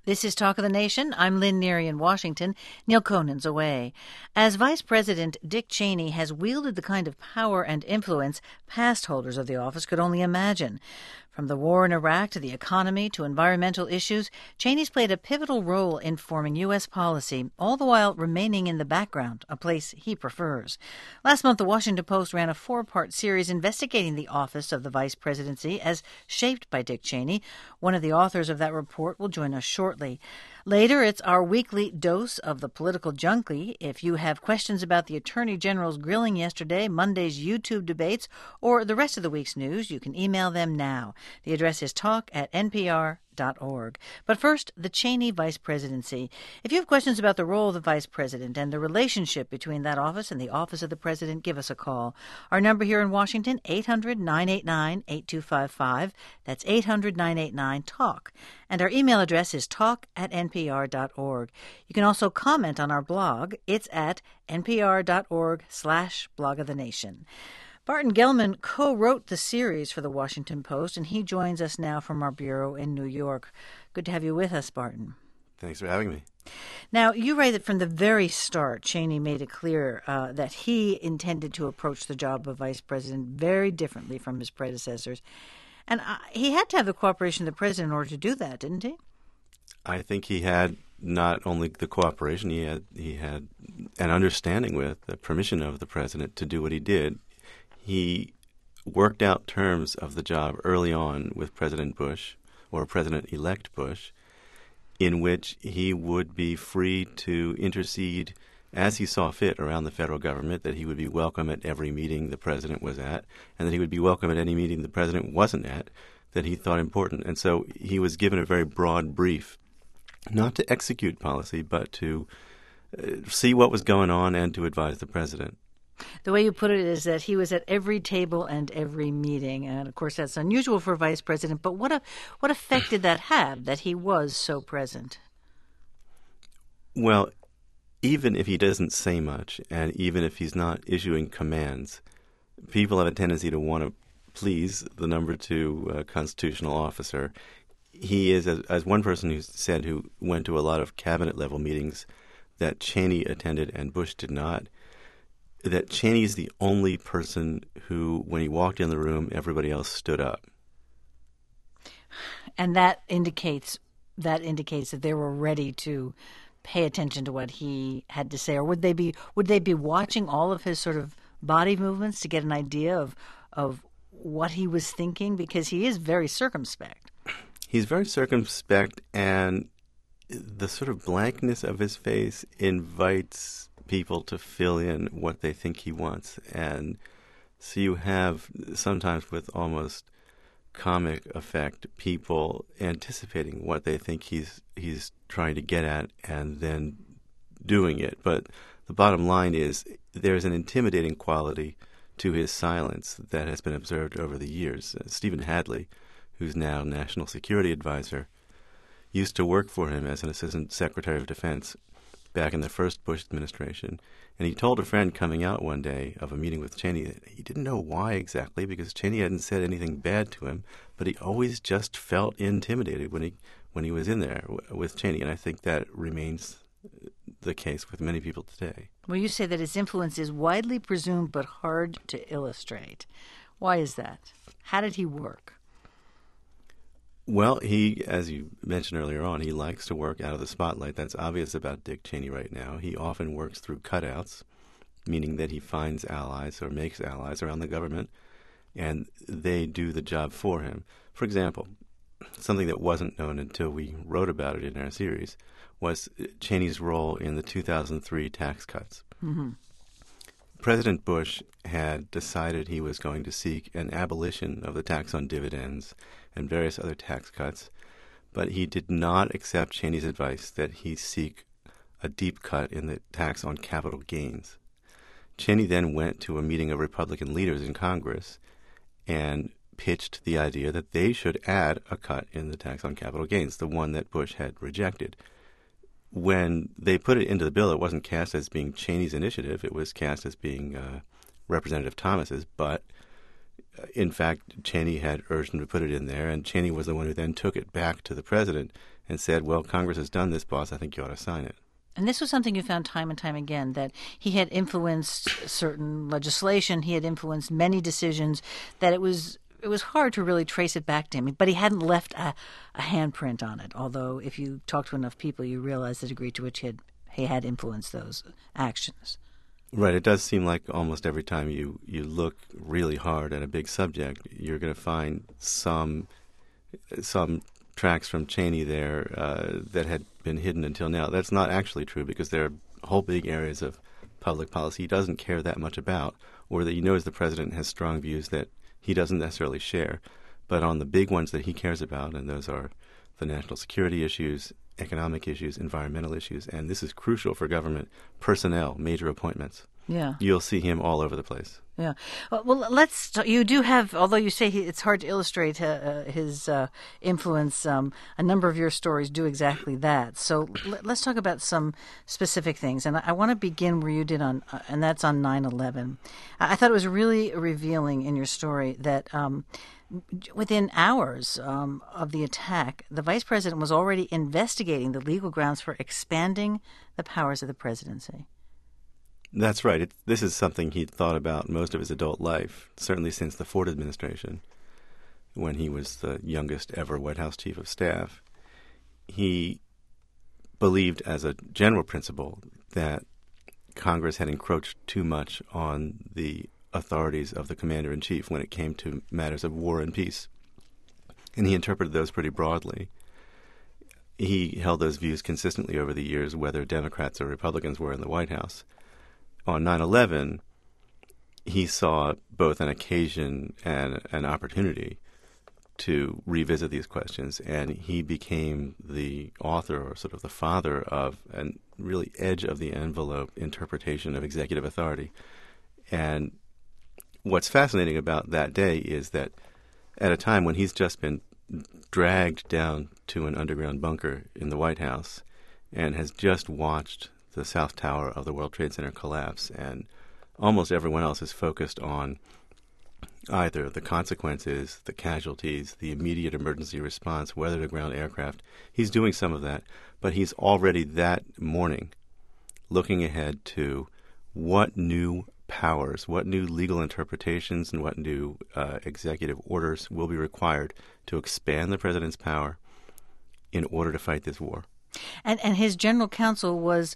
This is Talk of the Nation. I'm Lynn Neary in Washington. Neil Conan's away. As Vice President, Dick Cheney has wielded the kind of power and influence past holders of the office could only imagine. From the war in Iraq to the economy to environmental issues, Cheney's played a pivotal role in forming U.S. policy, all the while remaining in the background, a place he prefers. Last month, the Washington Post ran a 4-part series investigating the office of the vice presidency as shaped by Dick Cheney. One of the authors of that report will join us shortly. Later, it's our weekly dose of the political junkie. If you have questions about the Attorney General's grilling yesterday, Monday's YouTube debates, or the rest of the week's news, you can email them now. The address is talk@npr.org. But first, the Cheney vice presidency. If you have questions about the role of the vice president and the relationship between that office and the office of the president, give us a call. Our number here in Washington, 800-989-8255. That's 800-989-TALK. And our email address is talk@npr.org. You can also comment on our blog. It's at npr.org/blogofthenation. Barton Gellman co-wrote the series for the Washington Post, and he joins us now from our bureau in New York. Good to have you with us, Barton. Thanks for having me. Now, you write that from the very start, Cheney made it clear that he intended to approach the job of vice president very differently from his predecessors. And he had to have the cooperation of the president in order to do that, didn't he? I think he had not only the cooperation, he had an understanding with the permission of the president to do what he did. He worked out terms of the job early on with President Bush, or President-elect Bush, in which he would be free to intercede as he saw fit around the federal government, that he would be welcome at every meeting the president was at, and that he would be welcome at any meeting the president wasn't at that he thought important. And so he was given a very broad brief, not to execute policy, but to see what was going on and to advise the president. The way you put it is that he was at every table and every meeting, and of course that's unusual for a vice president, but what effect did that have, that he was so present? Well, even if he doesn't say much, and even if he's not issuing commands, people have a tendency to want to please the number 2 constitutional officer. He is, as one person who said, who went to a lot of cabinet-level meetings that Cheney attended and Bush did not, that Cheney is the only person who, when he walked in the room, everybody else stood up. And that indicates that they were ready to pay attention to what he had to say, or would they be watching all of his sort of body movements to get an idea of what he was thinking? Because he is very circumspect. He's very circumspect, and the sort of blankness of his face invites people to fill in what they think he wants. And so you have, sometimes with almost comic effect, people anticipating what they think he's trying to get at and then doing it. But the bottom line is there's an intimidating quality to his silence that has been observed over the years. Stephen Hadley, who's now National Security Advisor, used to work for him as an Assistant Secretary of Defense back in the first Bush administration. And he told a friend coming out one day of a meeting with Cheney that he didn't know why exactly, because Cheney hadn't said anything bad to him, but he always just felt intimidated when he was in there with Cheney. And I think that remains the case with many people today. Well, you say that his influence is widely presumed but hard to illustrate. Why is that? How did he work? Well, he, as you mentioned earlier on, he likes to work out of the spotlight. That's obvious about Dick Cheney right now. He often works through cutouts, meaning that he finds allies or makes allies around the government, and they do the job for him. For example, something that wasn't known until we wrote about it in our series was Cheney's role in the 2003 tax cuts. Mm-hmm. President Bush had decided he was going to seek an abolition of the tax on dividends and various other tax cuts, but he did not accept Cheney's advice that he seek a deep cut in the tax on capital gains. Cheney then went to a meeting of Republican leaders in Congress and pitched the idea that they should add a cut in the tax on capital gains, the one that Bush had rejected. When they put it into the bill, it wasn't cast as being Cheney's initiative. It was cast as being Representative Thomas's, but in fact, Cheney had urged him to put it in there, and Cheney was the one who then took it back to the president and said, well, Congress has done this, boss. I think you ought to sign it. And this was something you found time and time again, that he had influenced certain legislation, he had influenced many decisions, that it was hard to really trace it back to him. But he hadn't left a handprint on it, although if you talk to enough people, you realize the degree to which he had influenced those actions. Right. It does seem like almost every time you look really hard at a big subject, you're going to find some tracks from Cheney there that had been hidden until now. That's not actually true, because there are whole big areas of public policy he doesn't care that much about, or that he knows the president has strong views that he doesn't necessarily share. But on the big ones that he cares about, and those are the national security issues, economic issues, environmental issues, and this is crucial for government, personnel, major appointments. Yeah. You'll see him all over the place. Yeah. Well, you do have, although you say it's hard to illustrate his influence, a number of your stories do exactly that. So let's talk about some specific things. And I want to begin where you did and that's on 9/11. I thought it was really revealing in your story that within hours of the attack, the vice president was already investigating the legal grounds for expanding the powers of the presidency. That's right. This is something he'd thought about most of his adult life, certainly since the Ford administration, when he was the youngest ever White House chief of staff. He believed as a general principle that Congress had encroached too much on the authorities of the commander-in-chief when it came to matters of war and peace. And he interpreted those pretty broadly. He held those views consistently over the years, whether Democrats or Republicans were in the White House. On 9/11, he saw both an occasion and an opportunity to revisit these questions, and he became the author, or sort of the father, of a really edge-of-the-envelope interpretation of executive authority. And what's fascinating about that day is that at a time when he's just been dragged down to an underground bunker in the White House and has just watched the South Tower of the World Trade Center collapse, and almost everyone else is focused on either the consequences, the casualties, the immediate emergency response, whether to ground aircraft. He's doing some of that, but he's already that morning looking ahead to what new powers, what new legal interpretations, and what new executive orders will be required to expand the president's power in order to fight this war. And his general counsel was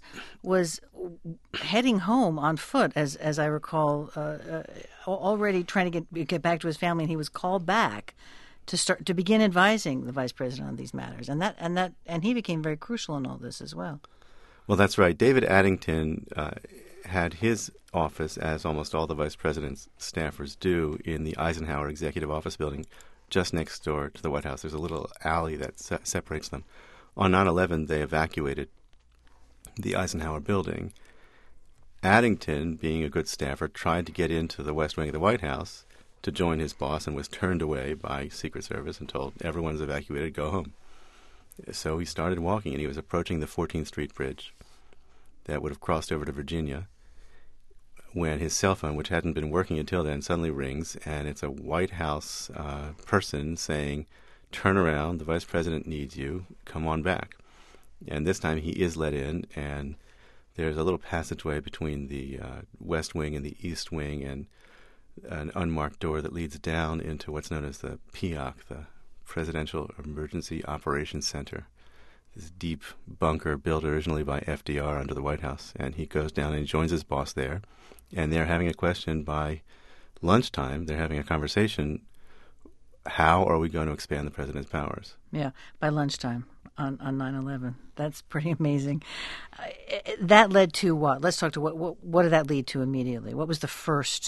heading home on foot, as I recall, already trying to get back to his family, and he was called back to begin advising the vice president on these matters, and he became very crucial in all this as well. Well, that's right. David Addington had his office, as almost all the vice president's staffers do, in the Eisenhower Executive Office Building, just next door to the White House. There's a little alley that separates them. On 9/11, they evacuated the Eisenhower building. Addington, being a good staffer, tried to get into the West Wing of the White House to join his boss and was turned away by Secret Service and told, everyone's evacuated, go home. So he started walking, and he was approaching the 14th Street Bridge that would have crossed over to Virginia when his cell phone, which hadn't been working until then, suddenly rings, and it's a White House person saying, turn around, the vice president needs you, come on back. And this time he is let in, and there's a little passageway between the West Wing and the East Wing, and an unmarked door that leads down into what's known as the PEOC, the Presidential Emergency Operations Center, this deep bunker built originally by FDR under the White House. And he goes down and he joins his boss there, and they're having a question by lunchtime. They're having a conversation. How are we going to expand the president's powers? Yeah, by lunchtime on 9/11. That's pretty amazing. That led to what? Let's talk to what did that lead to immediately? What was the first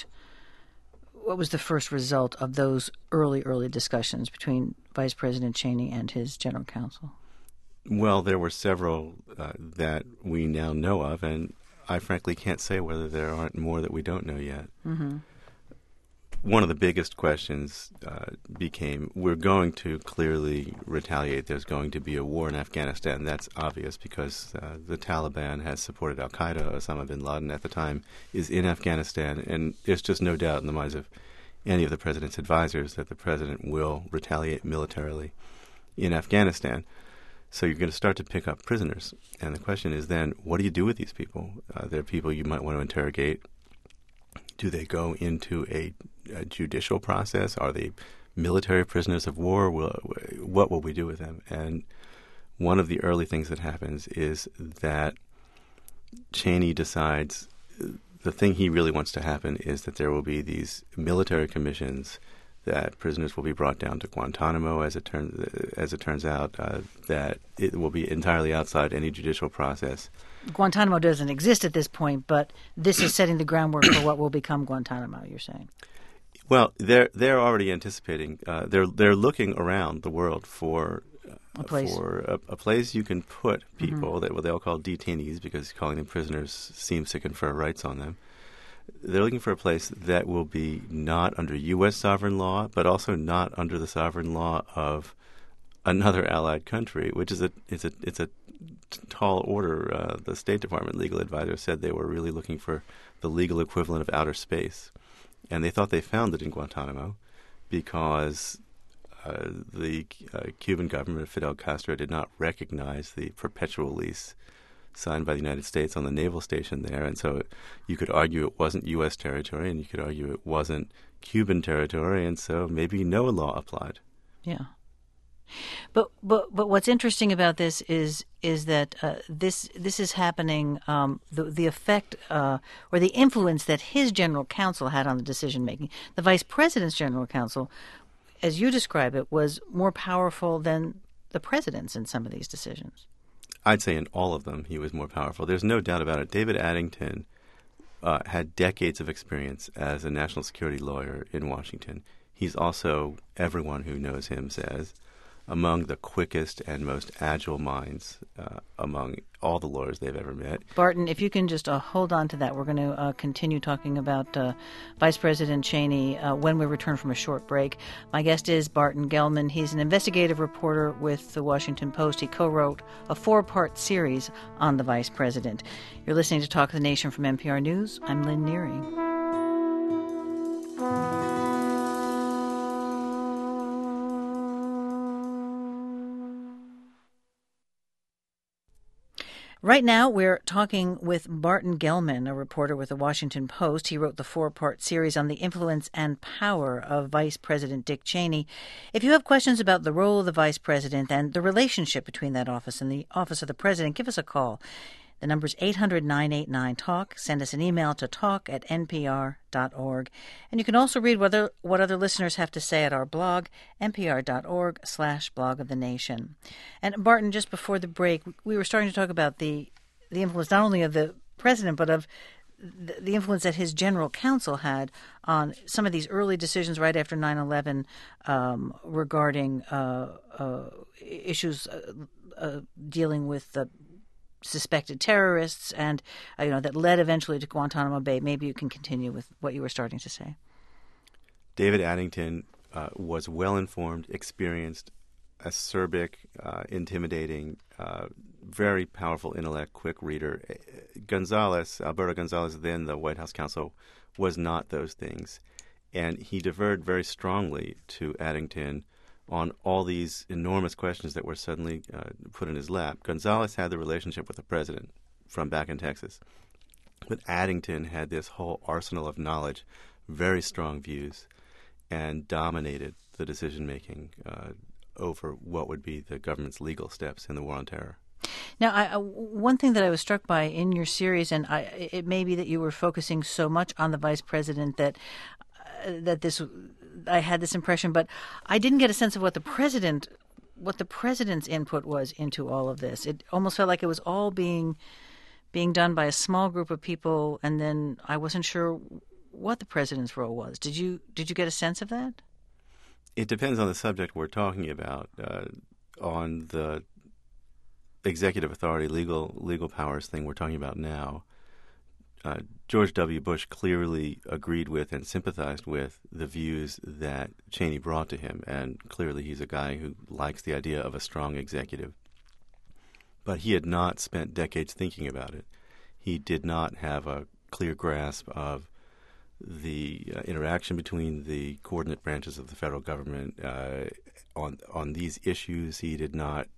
result of those early discussions between Vice President Cheney and his general counsel? Well, there were several that we now know of, and I frankly can't say whether there aren't more that we don't know yet. Mm-hmm. One of the biggest questions became, we're going to clearly retaliate. There's going to be a war in Afghanistan. That's obvious because the Taliban has supported al-Qaeda. Osama bin Laden at the time is in Afghanistan, and there's just no doubt in the minds of any of the president's advisors that the president will retaliate militarily in Afghanistan. So you're going to start to pick up prisoners. And the question is then, what do you do with these people? They're people you might want to interrogate. Do they go into a judicial process? Are they military prisoners of war? What will we do with them? And one of the early things that happens is that Cheney decides the thing he really wants to happen is that there will be these military commissions, that prisoners will be brought down to Guantanamo, as it turns out, that it will be entirely outside any judicial process. Guantanamo doesn't exist at this point, but this is setting the groundwork for what will become Guantanamo, you're saying? Well, they're already anticipating. They're looking around the world for a place you can put people that they'll call detainees, because calling them prisoners seems to confer rights on them. They're looking for a place that will be not under U.S. sovereign law, but also not under the sovereign law of another allied country, which is it's a tall order. The State Department legal advisor said they were really looking for the legal equivalent of outer space, and they thought they found it in Guantanamo because the Cuban government, Fidel Castro, did not recognize the perpetual lease signed by the United States on the naval station there. And so you could argue it wasn't U.S. territory, and you could argue it wasn't Cuban territory, and so maybe no law applied. Yeah. But what's interesting about this is that this is happening. The effect or the influence that his general counsel had on the decision making, the vice president's general counsel, as you describe it, was more powerful than the president's in some of these decisions. I'd say in all of them he was more powerful. There's no doubt about it. David Addington had decades of experience as a national security lawyer in Washington. He's also, everyone who knows him says, among the quickest and most agile minds among all the lawyers they've ever met. Barton, if you can just hold on to that. We're going to continue talking about Vice President Cheney when we return from a short break. My guest is Barton Gellman. He's an investigative reporter with the Washington Post. He co-wrote a 4-part series on the Vice President. You're listening to Talk of the Nation from NPR News. I'm Lynn Neary. Right now, we're talking with Barton Gellman, a reporter with the Washington Post. He wrote the 4-part series on the influence and power of Vice President Dick Cheney. If you have questions about the role of the Vice President and the relationship between that office and the Office of the President, give us a call. The number's 800-989-TALK. Send us an email to talk@npr.org. And you can also read what other listeners have to say at our blog, npr.org/blog of the nation. And Barton, just before the break, we were starting to talk about the influence not only of the president, but of the influence that his general counsel had on some of these early decisions right after 9/11 regarding issues dealing with the suspected terrorists, and that led eventually to Guantanamo Bay. Maybe you can continue with what you were starting to say. David Addington was well-informed, experienced, acerbic, intimidating, very powerful intellect, quick reader. Alberto Gonzales, then the White House counsel, was not those things. And he deferred very strongly to Addington on all these enormous questions that were suddenly put in his lap. Gonzales had the relationship with the president from back in Texas. But Addington had this whole arsenal of knowledge, very strong views, and dominated the decision-making over what would be the government's legal steps in the war on terror. Now, one thing that I was struck by in your series, and it may be that you were focusing so much on the vice president that I had this impression, but I didn't get a sense of what the president's input was into all of this. It almost felt like it was all being done by a small group of people, and then I wasn't sure what the president's role was. Did you get a sense of that? It depends on the subject we're talking about. On the executive authority, legal powers thing we're talking about now, George W. Bush clearly agreed with and sympathized with the views that Cheney brought to him, and clearly he's a guy who likes the idea of a strong executive. But he had not spent decades thinking about it. He did not have a clear grasp of the interaction between the coordinate branches of the federal government on these issues. He did not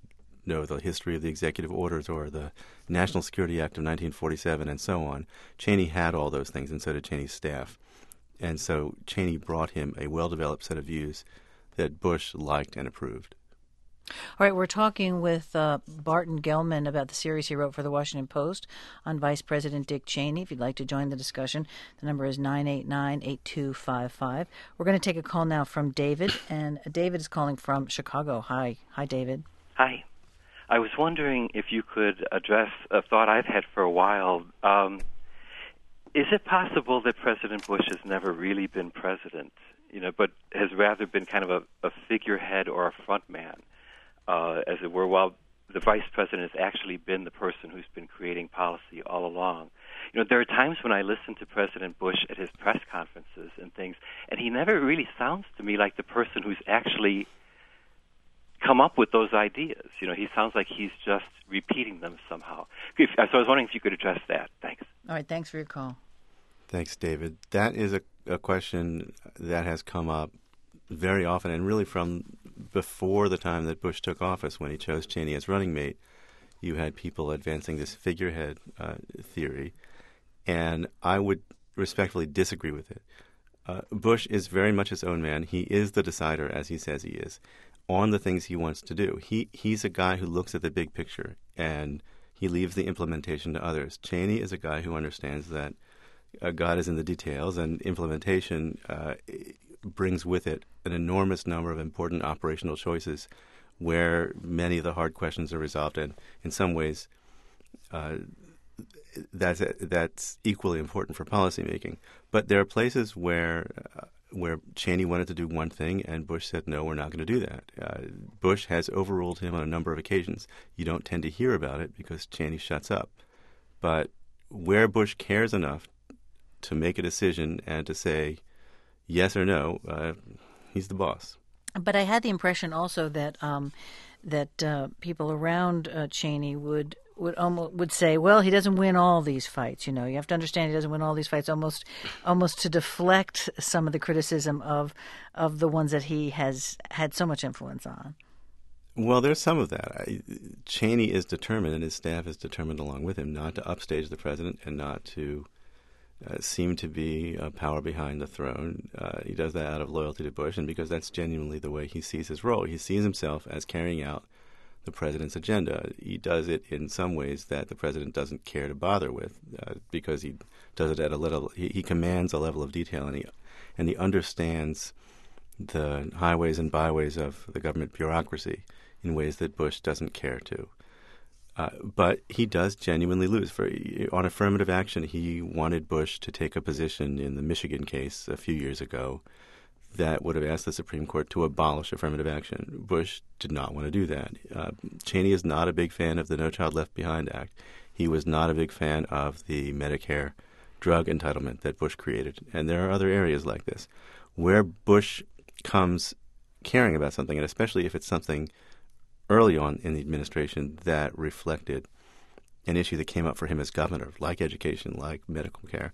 know the history of the executive orders or the National Security Act of 1947 and so on. Cheney had all those things, and so did Cheney's staff. And so Cheney brought him a well-developed set of views that Bush liked and approved. All right, we're talking with Barton Gellman about the series he wrote for the Washington Post on Vice President Dick Cheney. If you'd like to join the discussion, the number is 989-8255. We're going to take a call now from David, and David is calling from Chicago. Hi, David. Hi. I was wondering if you could address a thought I've had for a while. Is it possible that President Bush has never really been president, but has rather been kind of a figurehead or a front man? As it were, while the vice president has actually been the person who's been creating policy all along. There are times when I listen to President Bush at his press conferences and things, and he never really sounds to me like the person who's actually come up with those ideas. He sounds like he's just repeating them somehow. So I was wondering if you could address that. Thanks. All right, thanks for your call. Thanks, David. That is a question that has come up very often, and really from before the time that Bush took office, when he chose Cheney as running mate, you had people advancing this figurehead theory, and I would respectfully disagree with it. Bush is very much his own man. He is the decider, as he says he is, on the things he wants to do. He's a guy who looks at the big picture, and he leaves the implementation to others. Cheney is a guy who understands that God is in the details, and implementation brings with it an enormous number of important operational choices where many of the hard questions are resolved. And in some ways, that's equally important for policymaking. But there are places where Cheney wanted to do one thing and Bush said, no, we're not going to do that. Bush has overruled him on a number of occasions. You don't tend to hear about it because Cheney shuts up. But where Bush cares enough to make a decision and to say yes or no, he's the boss. But I had the impression also that people around Cheney would say, well, he doesn't win all these fights. You have to understand he doesn't win all these fights, almost to deflect some of the criticism of the ones that he has had so much influence on. Well, there's some of that. Cheney is determined, and his staff is determined along with him, not to upstage the president and not to seem to be a power behind the throne. He does that out of loyalty to Bush, and because that's genuinely the way he sees his role. He sees himself as carrying out the president's agenda. He does it in some ways that the president doesn't care to bother with, because he does it at a level. He commands a level of detail, and he understands the highways and byways of the government bureaucracy in ways that Bush doesn't care to. But he does genuinely lose. On affirmative action, he wanted Bush to take a position in the Michigan case a few years ago that would have asked the Supreme Court to abolish affirmative action. Bush did not want to do that. Cheney is not a big fan of the No Child Left Behind Act. He was not a big fan of the Medicare drug entitlement that Bush created. And there are other areas like this where Bush comes caring about something, and especially if it's something early on in the administration that reflected an issue that came up for him as governor, like education, like medical care.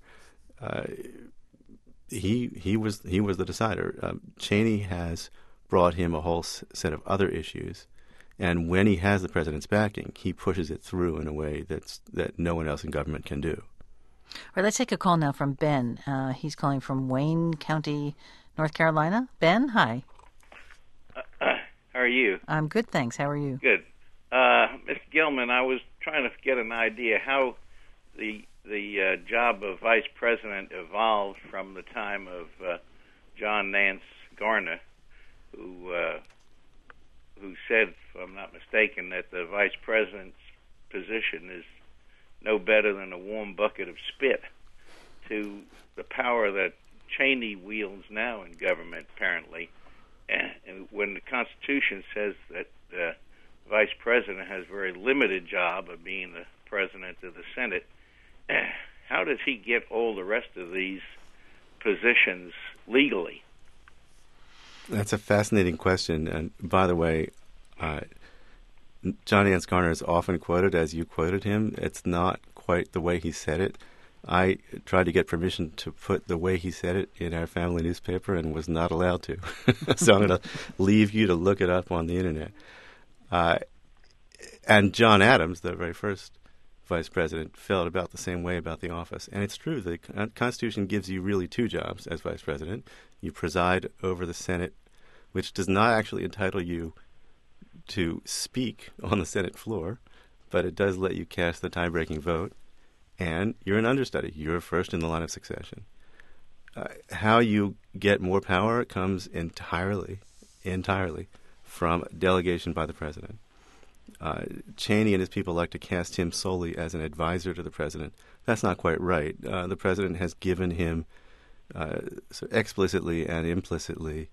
He was the decider. Cheney has brought him a whole set of other issues, and when he has the president's backing, he pushes it through in a way that no one else in government can do. All right, let's take a call now from Ben. He's calling from Wayne County, North Carolina. Ben, hi. How are you? I'm good, thanks. How are you? Good. Mr. Gellman, I was trying to get an idea how the job of vice president evolved from the time of John Nance Garner, who said, if I'm not mistaken, that the vice president's position is no better than a warm bucket of spit, to the power that Cheney wields now in government, apparently. And when the Constitution says that the vice president has a very limited job of being the president of the Senate, how does he get all the rest of these positions legally? That's a fascinating question. And by the way, John Nance Garner is often quoted as you quoted him. It's not quite the way he said it. I tried to get permission to put the way he said it in our family newspaper and was not allowed to. So I'm going to leave you to look it up on the Internet. And John Adams, the very first vice president, felt about the same way about the office. And it's true, the Constitution gives you really two jobs as vice president. You preside over the Senate, which does not actually entitle you to speak on the Senate floor, but it does let you cast the tie-breaking vote. And you're an understudy. You're first in the line of succession. How you get more power comes entirely from delegation by the president. Cheney and his people like to cast him solely as an advisor to the president. That's not quite right. The president has given him so explicitly and implicitly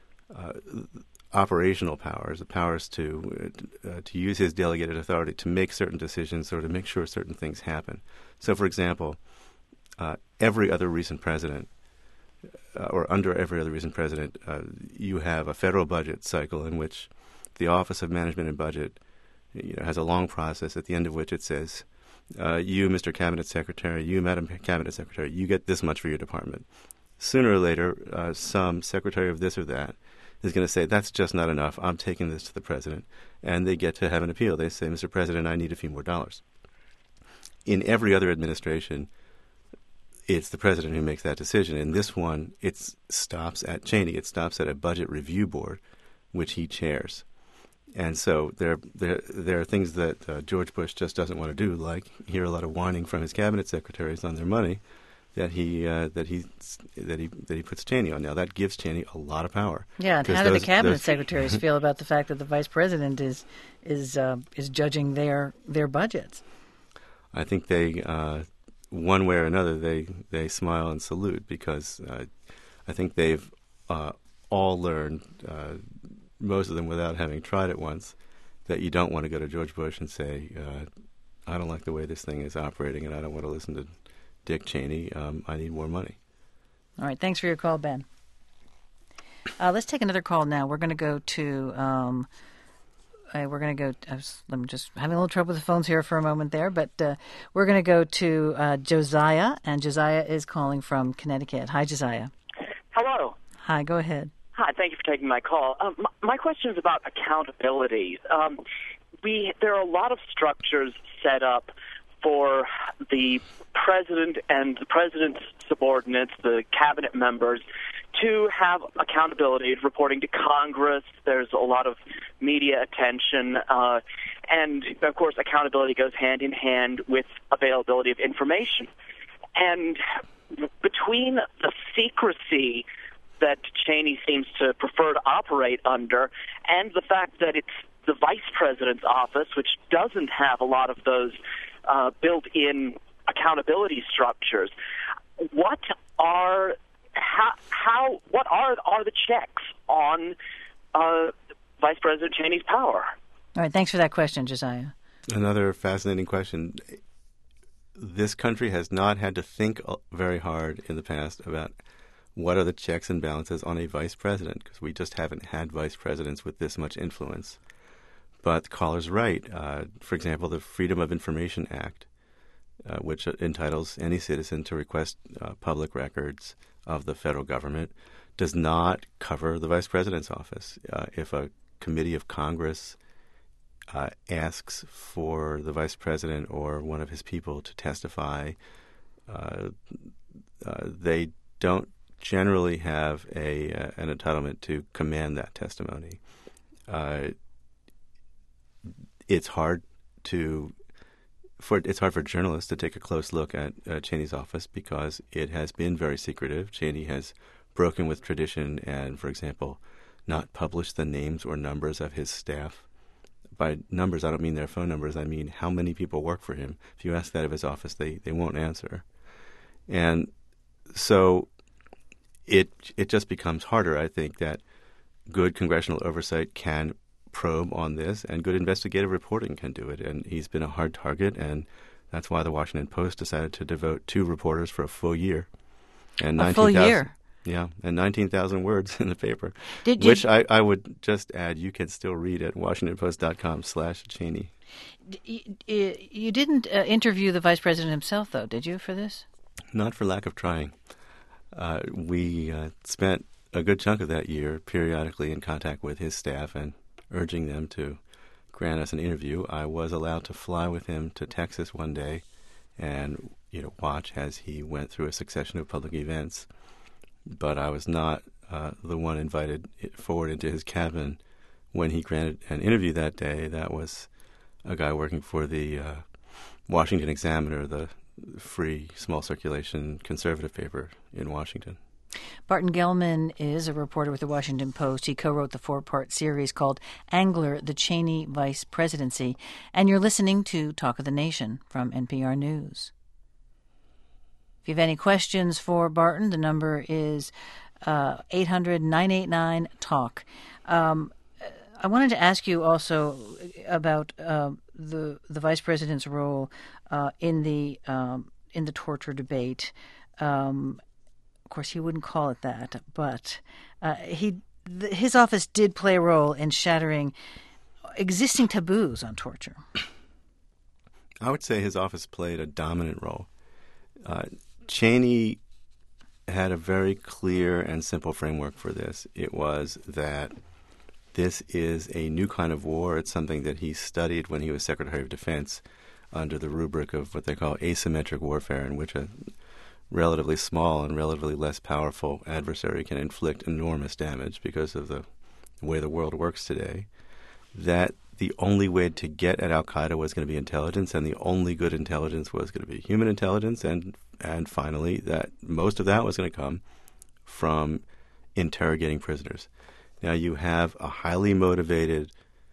operational powers, the powers to use his delegated authority to make certain decisions or to make sure certain things happen. So, for example, every other recent president, or under every other recent president, you have a federal budget cycle in which the Office of Management and Budget has a long process at the end of which it says, you, Mr. Cabinet Secretary, you, Madam Cabinet Secretary, you get this much for your department. Sooner or later, some secretary of this or that is going to say, that's just not enough. I'm taking this to the president. And they get to have an appeal. They say, Mr. President, I need a few more dollars. In every other administration, it's the president who makes that decision. In this one, it stops at Cheney. It stops at a budget review board, which he chairs. And so there are things that George Bush just doesn't want to do, like hear a lot of whining from his cabinet secretaries on their money that he puts Cheney on. Now that gives Cheney a lot of power. Yeah, and how do the cabinet secretaries feel about the fact that the vice president is judging their budgets? I think they, one way or another, they smile and salute because I think they've all learned. Most of them without having tried it once, that you don't want to go to George Bush and say, I don't like the way this thing is operating and I don't want to listen to Dick Cheney. I need more money. All right. Thanks for your call, Ben. Let's take another call now. We're going to go to, I'm just having a little trouble with the phones here for a moment there, but we're going to go to Josiah, and Josiah is calling from Connecticut. Hi, Josiah. Hello. Hi, go ahead. Hi, thank you for taking my call. My question is about accountability. There are a lot of structures set up for the president and the president's subordinates, the cabinet members, to have accountability, reporting to Congress. There's a lot of media attention. And, of course, accountability goes hand in hand with availability of information. And between the secrecy that Cheney seems to prefer to operate under, and the fact that it's the vice president's office, which doesn't have a lot of those built-in accountability structures, what are the checks on Vice President Cheney's power? All right, thanks for that question, Josiah. Another fascinating question. This country has not had to think very hard in the past about what are the checks and balances on a vice president, because we just haven't had vice presidents with this much influence. But the caller's right. For example, the Freedom of Information Act, which entitles any citizen to request public records of the federal government, does not cover the vice president's office. If a committee of Congress asks for the vice president or one of his people to testify, they don't generally have an entitlement to command that testimony. It's hard for journalists to take a close look at Cheney's office because it has been very secretive. Cheney has broken with tradition and, for example, not published the names or numbers of his staff. By numbers, I don't mean their phone numbers. I mean how many people work for him. If you ask that of his office, they won't answer. And so it just becomes harder. I think that good congressional oversight can probe on this, and good investigative reporting can do it. And he's been a hard target, and that's why the Washington Post decided to devote 2 reporters for a full year. And a full year? Yeah, and 19,000 words in the paper, which I would just add you can still read at WashingtonPost.com/Cheney. You didn't interview the vice president himself, though, did you, for this? Not for lack of trying. We spent a good chunk of that year periodically in contact with his staff and urging them to grant us an interview. I was allowed to fly with him to Texas one day and watch as he went through a succession of public events. But I was not the one invited forward into his cabin when he granted an interview that day. That was a guy working for the Washington Examiner, the free, small circulation conservative paper in Washington. Barton Gellman is a reporter with the Washington Post. He co-wrote the 4-part series called Angler, the Cheney Vice Presidency. And you're listening to Talk of the Nation from NPR News. If you have any questions for Barton, the number is 800-989-TALK. I wanted to ask you also about the vice president's role in the torture debate. Of course, he wouldn't call it that, but his office did play a role in shattering existing taboos on torture. I would say his office played a dominant role. Cheney had a very clear and simple framework for this. It was that this is a new kind of war. It's something that he studied when he was Secretary of Defense under the rubric of what they call asymmetric warfare, in which a relatively small and relatively less powerful adversary can inflict enormous damage because of the way the world works today. That the only way to get at al-Qaeda was going to be intelligence, and the only good intelligence was going to be human intelligence, and finally that most of that was going to come from interrogating prisoners. Now you have a highly motivated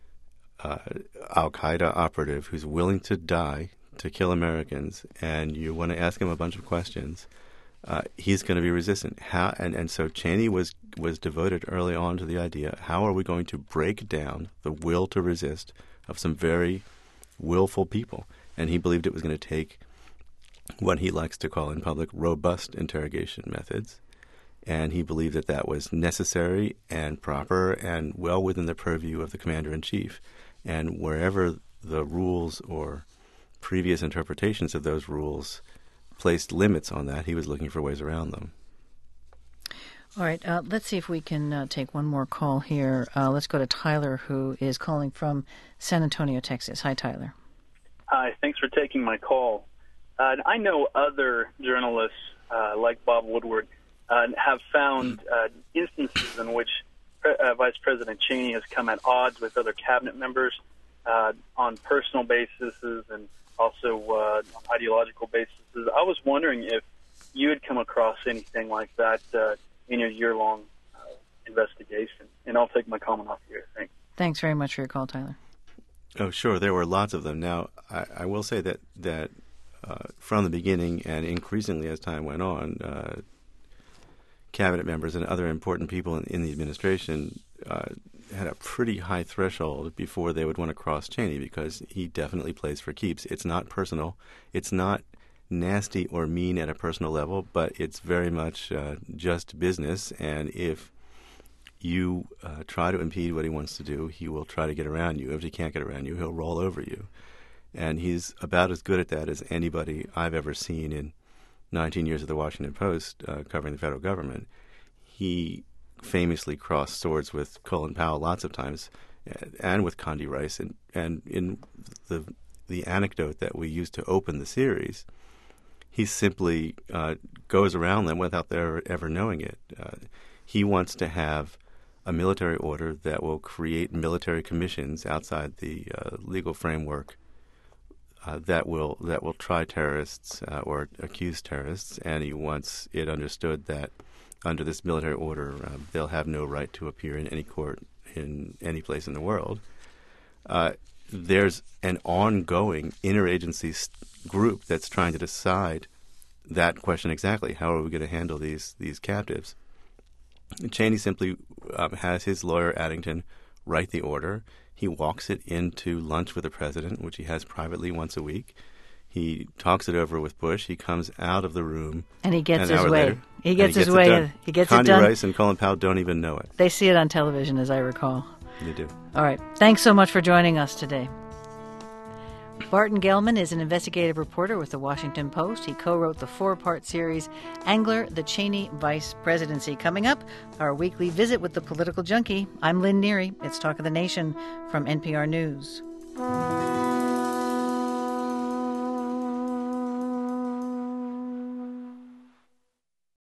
al-Qaeda operative who's willing to die to kill Americans, and you want to ask him a bunch of questions, he's going to be resistant. And so Cheney was devoted early on to the idea, how are we going to break down the will to resist of some very willful people? And he believed it was going to take what he likes to call in public robust interrogation methods. And he believed that that was necessary and proper and well within the purview of the commander-in-chief. And wherever the rules or previous interpretations of those rules placed limits on that, he was looking for ways around them. All right, let's see if we can take one more call here. Let's go to Tyler, who is calling from San Antonio, Texas. Hi, Tyler. Hi, thanks for taking my call. I know other journalists like Bob Woodward have found instances in which Vice President Cheney has come at odds with other cabinet members on personal basis and also on ideological basis. I was wondering if you had come across anything like that in your year-long investigation. And I'll take my comment off here. Thanks. Thanks very much for your call, Tyler. Oh, sure. There were lots of them. Now, I will say that from the beginning and increasingly as time went on, cabinet members and other important people in the administration had a pretty high threshold before they would want to cross Cheney, because he definitely plays for keeps. It's not personal. It's not nasty or mean at a personal level, but it's very much just business. And if you try to impede what he wants to do, he will try to get around you. If he can't get around you, he'll roll over you. And he's about as good at that as anybody I've ever seen in 19 years of the Washington Post covering the federal government. He famously crossed swords with Colin Powell lots of times, and with Condi Rice. And in the anecdote that we used to open the series, he simply goes around them without their ever knowing it. He wants to have a military order that will create military commissions outside the legal framework that will try terrorists or accuse terrorists, and he wants it understood that under this military order, they'll have no right to appear in any court in any place in the world. There's an ongoing interagency group that's trying to decide that question exactly. How are we going to handle these captives? Cheney simply has his lawyer, Addington, write the order. He walks it into lunch with the president, which he has privately once a week. He talks it over with Bush. He comes out of the room, and he gets his way. Later, he gets his way. He gets it done. Condi Rice and Colin Powell don't even know it. They see it on television, as I recall. They do. All right. Thanks so much for joining us today. Barton Gellman is an investigative reporter with the Washington Post. He co-wrote the 4-part series, Angler, the Cheney Vice Presidency. Coming up, our weekly visit with the political junkie. I'm Lynn Neary. It's Talk of the Nation from NPR News. you.